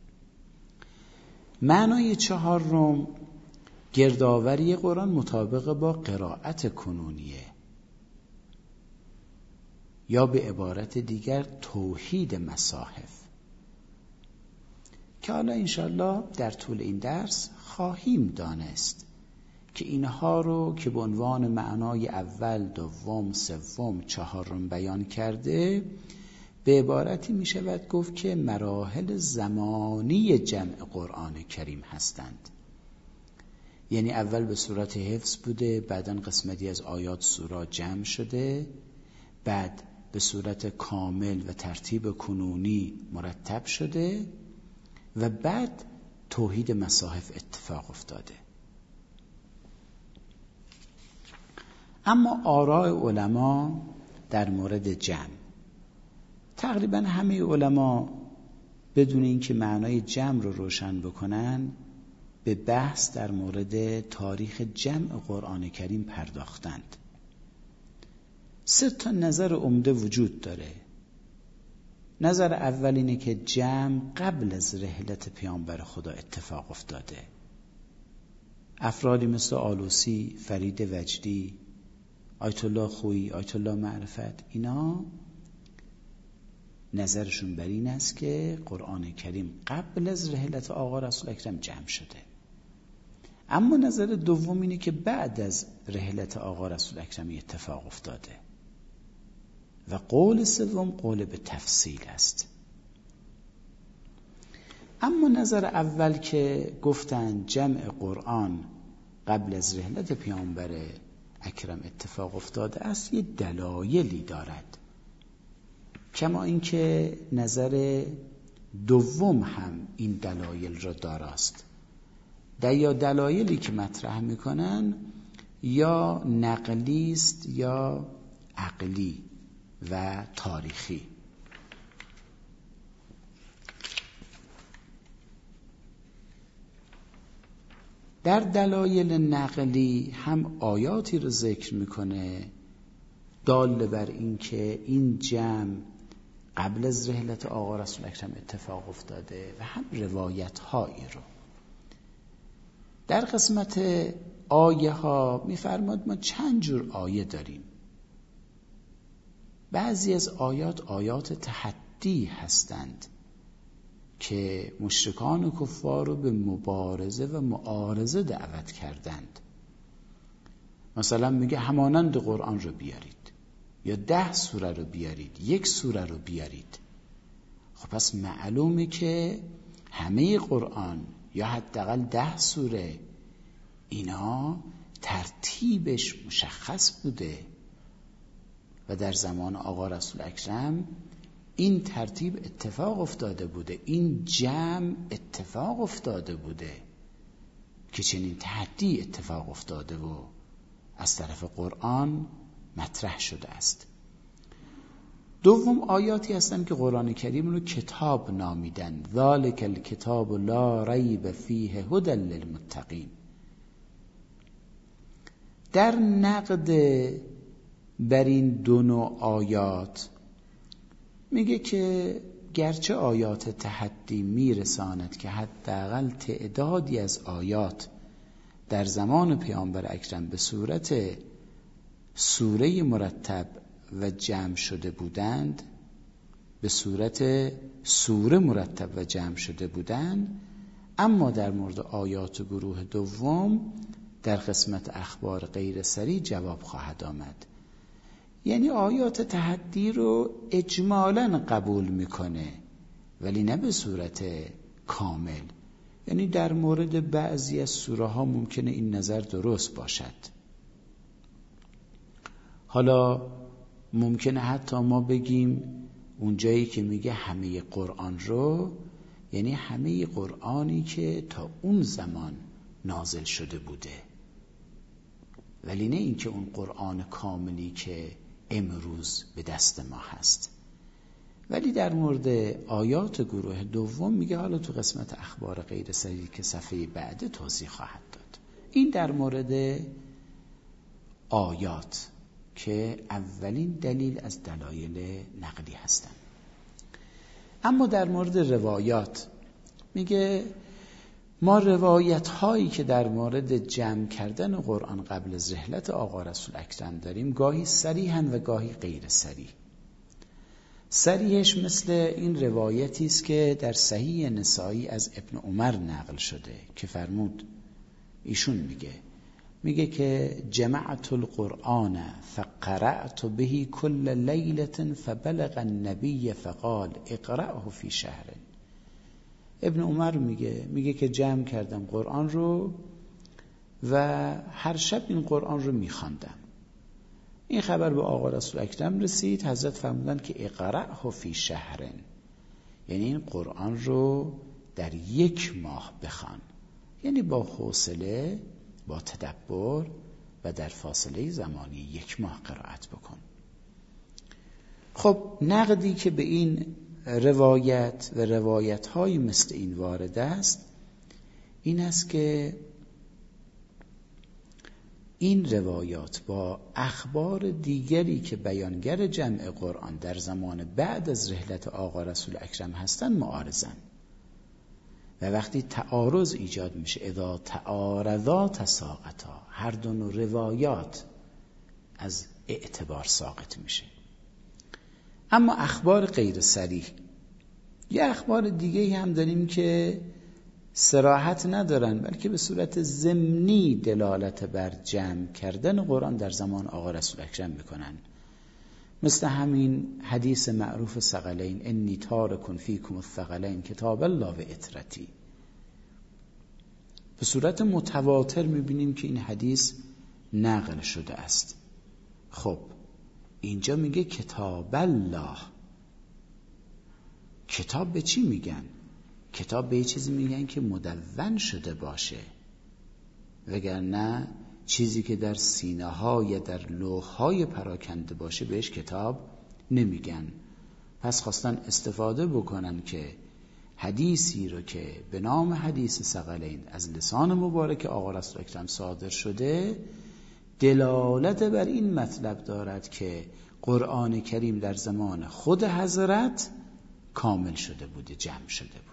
معنای چهارم گردآوری قرآن مطابق با قرائت کنونیه، یا به عبارت دیگر توحید مصاحف، که حالا انشالله در طول این درس خواهیم دانست که اینها رو که به عنوان معنای اول، دوم، سوم، چهارم بیان کرده، به عبارتی می شود گفت که مراحل زمانی جمع قرآن کریم هستند یعنی اول به صورت حفظ بوده، بعداً قسمتی از آیات سوره جمع شده، بعد به صورت کامل و ترتیب کنونی مرتب شده و بعد توحید مصاحف اتفاق افتاده. اما آراء علما در مورد جمع، تقریبا همه علما بدون اینکه معنای جمع رو روشن بکنن به بحث در مورد تاریخ جمع قرآن کریم پرداختند. سه تا نظر عمده وجود داره. نظر اول اینه که جمع قبل از رحلت پیامبر خدا اتفاق افتاده. افرادی مثل آلوسی، فرید وجدی، آیت الله خویی، آیت الله معرفت، اینا نظرشون بر این است که قرآن کریم قبل از رحلت آقا رسول اکرم جمع شده. اما نظر دوم اینه که بعد از رحلت آقا رسول اکرم اتفاق افتاده و قول سوم قول به تفصیل است. اما نظر اول که گفتن جمع قرآن قبل از رحلت پیامبر اکرم اتفاق افتاده است یه دلایلی دارد، کما اینکه نظر دوم هم این دلایل را داراست. در یا دلایلی که مطرح میکنن یا نقلی است یا عقلی و تاریخی. در دلایل نقلی هم آیاتی رو ذکر میکنه دال بر این که این جمع قبل از رحلت آقا رسول اکرم اتفاق افتاده و هم روایت هایی رو. در قسمت آیه ها میفرماد ما چند جور آیه داریم. بعضی از آیات آیات تحدی هستند که مشرکان و کفار رو به مبارزه و معارضه دعوت کردند. مثلا میگه همانند قرآن رو بیارید، یا ده سوره رو بیارید، یک سوره رو بیارید. خب پس معلومه که همه قرآن یا حداقل ده سوره اینا ترتیبش مشخص بوده و در زمان آقا رسول اکرم این ترتیب اتفاق افتاده بوده، این جمع اتفاق افتاده بوده که چنین تحدی اتفاق افتاده و از طرف قرآن مطرح شده است. دوم آیاتی هستن که قرآن کریم رو کتاب نامیدن، ذالک الکتاب لا ریب فیه هدی للمتقین. در نقد بر این دو نوع آیات میگه که گرچه آیات تحدی میرساند که حداقل تعدادی از آیات در زمان پیامبر اکرم به صورت سوره مرتب و جمع شده بودند، به صورت سوره مرتب و جمع شده بودند، اما در مورد آیات گروه دوم در قسمت اخبار غیر سریع جواب خواهد آمد. یعنی آیات تحدی رو اجمالاً قبول میکنه ولی نه به صورت کامل. یعنی در مورد بعضی از سوره ها ممکنه این نظر درست باشد. حالا ممکنه حتی ما بگیم اون جایی که میگه همه قرآن رو یعنی همه قرآنی که تا اون زمان نازل شده بوده، ولی نه اینکه اون قرآن کاملی که امروز به دست ما هست. ولی در مورد آیات گروه دوم میگه حالا تو قسمت اخبار غیر سریع که صفحه بعد توضیح خواهد داد. این در مورد آیات که اولین دلیل از دلایل نقلی هستند. اما در مورد روایات میگه ما روایت هایی که در مورد جمع کردن قرآن قبل از رحلت آقا رسول اکرم داریم گاهی صریحاً و گاهی غیر صریح. صریحش مثل این روایتی است که در صحیح نسائی از ابن عمر نقل شده که فرمود، ایشون میگه میگه که جمعت القرآن فقرأت به كل لیلة فبلغ النبی فقال اقرأه فی شهر. ابن عمر میگه میگه که جمع کردم قرآن رو و هر شب این قرآن رو میخواندم. این خبر به آقا رسول اکرم رسید. حضرت فرمودند که اقرأه فی شهرن، یعنی این قرآن رو در یک ماه بخوان، یعنی با حوصله، با تدبر و در فاصله زمانی یک ماه قرائت بکن. خب نقدی که به این روایت و روایت های مثل این وارد است این است که این روایات با اخبار دیگری که بیانگر جمع قرآن در زمان بعد از رحلت آقا رسول اکرم هستن معارضن و وقتی تعارض ایجاد میشه، اذا تعارضا تساقطا، هر دو نوع روایات از اعتبار ساقط میشه. اما اخبار غیر صریح، یه اخبار دیگه هم داریم که صراحت ندارن بلکه به صورت ضمنی دلالت بر جمع کردن قرآن در زمان آقا رسول اکرم میکنن، مثل همین حدیث معروف ثقلین، انی تارک فیکم الثقلین کتاب الله و اطرتی. به صورت متواتر میبینیم که این حدیث نقل شده است. خب اینجا میگه کتاب الله. کتاب به چی میگن؟ کتاب به یه چیزی میگن که مدون شده باشه، وگرنه چیزی که در سینه ها یا در لوح های پراکنده باشه بهش کتاب نمیگن. پس خواستن استفاده بکنن که حدیثی رو که به نام حدیث ثقلین از لسان مبارک آقا رسول اکرم صادر شده دلالت بر این مطلب دارد که قرآن کریم در زمان خود حضرت کامل شده بوده، جمع شده بوده.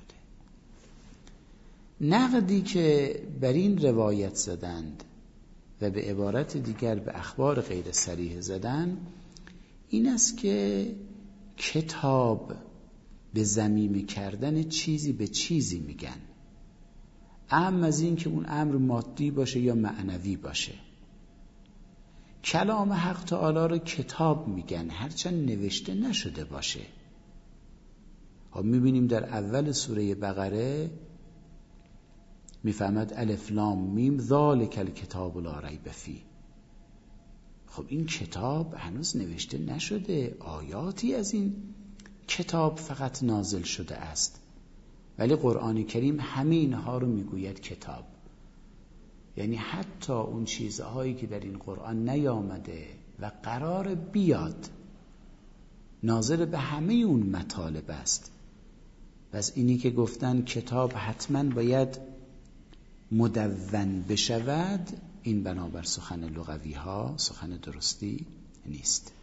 نقدی که بر این روایت زدند و به عبارت دیگر به اخبار غیر صریح زدن این است که کتاب به ضمیمه کردن چیزی به چیزی میگن، اهم از این که اون امر مادی باشه یا معنوی باشه. کلام حق تعالی رو کتاب میگن هرچند نوشته نشده باشه. خب میبینیم در اول سوره بقره میفهمد الف لام میم ذالک الکتاب لا ریب فیه. خب این کتاب هنوز نوشته نشده، آیاتی از این کتاب فقط نازل شده است، ولی قرآن کریم همه اینها رو میگوید کتاب. یعنی حتی اون چیزهایی که در این قرآن نیامده و قرار بیاد ناظر به همه اون مطالب است. پس اینی که گفتن کتاب حتما باید مدون بشود، این بنابر سخن لغوی ها سخن درستی نیست.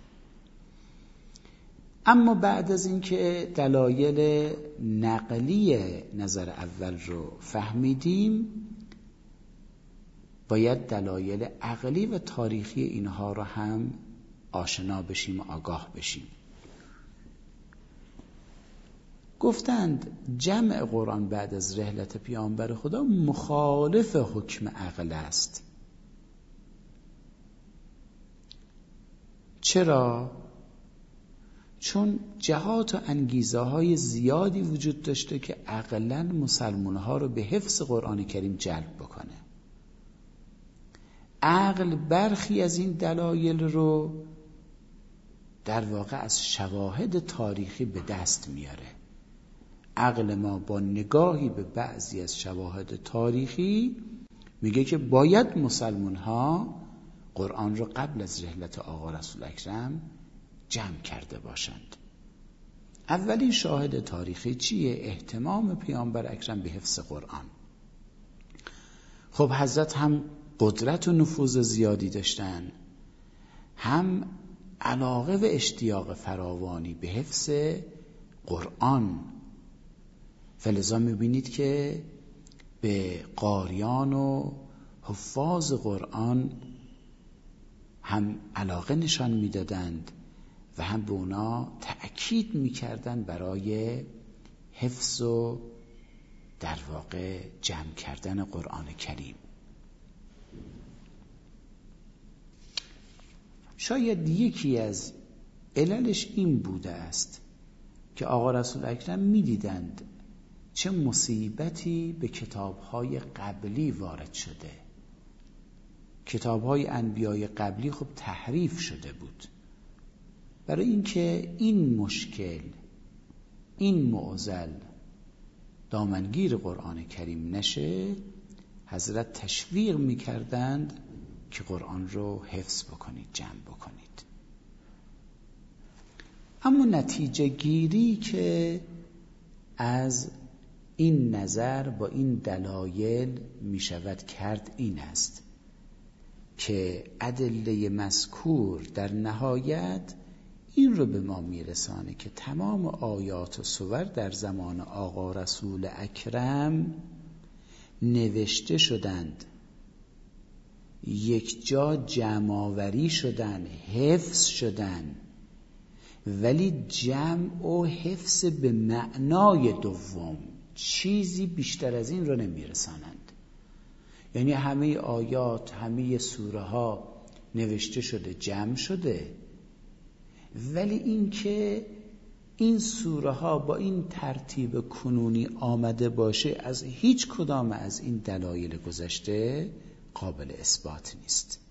اما بعد از اینکه دلایل نقلی نظر اول رو فهمیدیم باید دلایل عقلی و تاریخی اینها رو هم آشنا بشیم و آگاه بشیم. گفتند جمع قرآن بعد از رحلت پیامبر خدا مخالف حکم عقل است. چرا؟ چون جهات و انگیزه های زیادی وجود داشته که عقلاً مسلمان ها رو به حفظ قرآن کریم جلب بکنه. عقل برخی از این دلایل رو در واقع از شواهد تاریخی به دست میاره. عقل ما با نگاهی به بعضی از شواهد تاریخی میگه که باید مسلمان ها قرآن رو قبل از رحلت آقا رسول اکرم جمع کرده باشند. اولین شاهد تاریخی چیه؟ اهتمام پیامبر اکرم به حفظ قرآن. خب حضرت هم قدرت و نفوذ زیادی داشتن، هم علاقه و اشتیاق فراوانی به حفظ قرآن. فلذا میبینید که به قاریان و حفاظ قرآن هم علاقه نشان میدادند و هم به اونا تأکید میکردند برای حفظ و در واقع جمع کردن قرآن کریم. شاید یکی از عللش این بوده است که آقا رسول اکرم میدیدند چه مصیبتی به کتابهای قبلی وارد شده کتاب‌های انبیای قبلی خب تحریف شده بود. برای اینکه این مشکل، این معضل دامنگیر قرآن کریم نشه، حضرت تشویق می‌کردند که قرآن رو حفظ بکنید، جمع بکنید. اما نتیجه گیری که از این نظر با این دلایل می شود کرد این است که ادله مذکور در نهایت این رو به ما میرسانه که تمام آیات و سور در زمان آقا رسول اکرم نوشته شدند، یک جا جمع‌آوری شدن، حفظ شدن، ولی جمع و حفظ به معنای دوم، چیزی بیشتر از این رو نمیرسانند. یعنی همه آیات، همه سوره ها نوشته شده، جمع شده، ولی این که این سوره ها با این ترتیب کنونی آمده باشه از هیچ کدام از این دلایل گذشته قابل اثبات نیست.